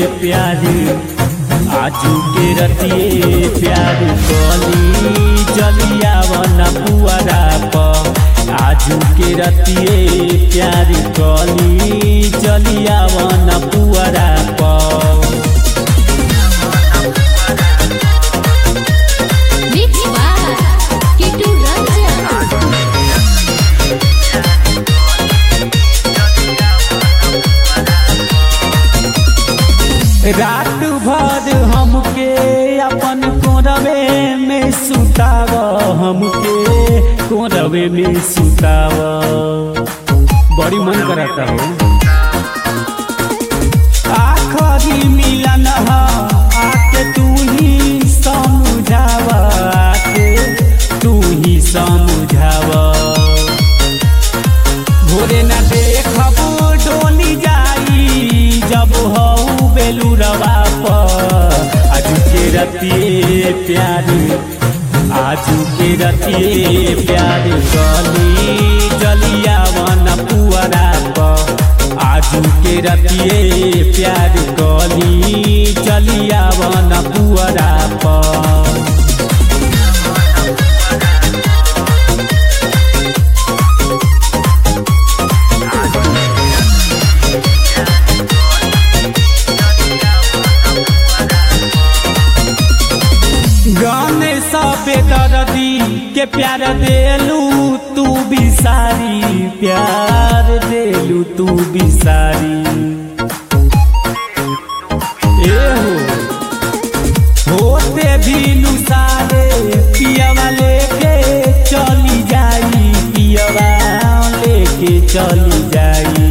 प्यार आजू के रतिए प्यार कली चलिया वना पुआरा प आजू के रतिए प्यार कली चलिया वना पुआरा प रात भर हमके अपन कोरवे में सुताव हमके कोरवे में सुताव बड़ी मन करता हो आखरी मिलन ह आके तू ही समझाव आके तू ही समझाव भोरे न देखब डोली जाई जब हो बेलूरवा आजू के रतिए प्यार आजू के रतिए प्यार गली जलिया वना पुआरा प आजू के रतिए प्यार गली जलिया वना पुआरा प गाने सबे दर्दी के प्यार देलू तू बिसारी प्यार देलू तू बिसारी होते भी नुसारे पियवा लेके चली जाई पियवा लेके चली जाई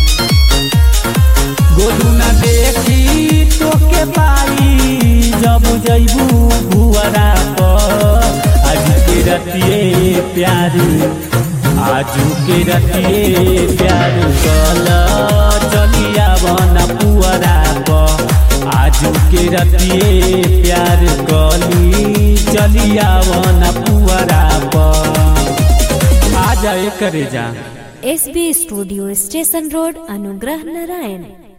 गोलू न देखी तो के पाई जब जैबू भुआरा प आजू के रतिए प्यार आजू के रतिए प्यार कल चलिया वना पुआरा प आजू के रतिए प्यार कली चलिया वना पुआरा प आ जाए करे जा SB studio station road Anugrah Narayan.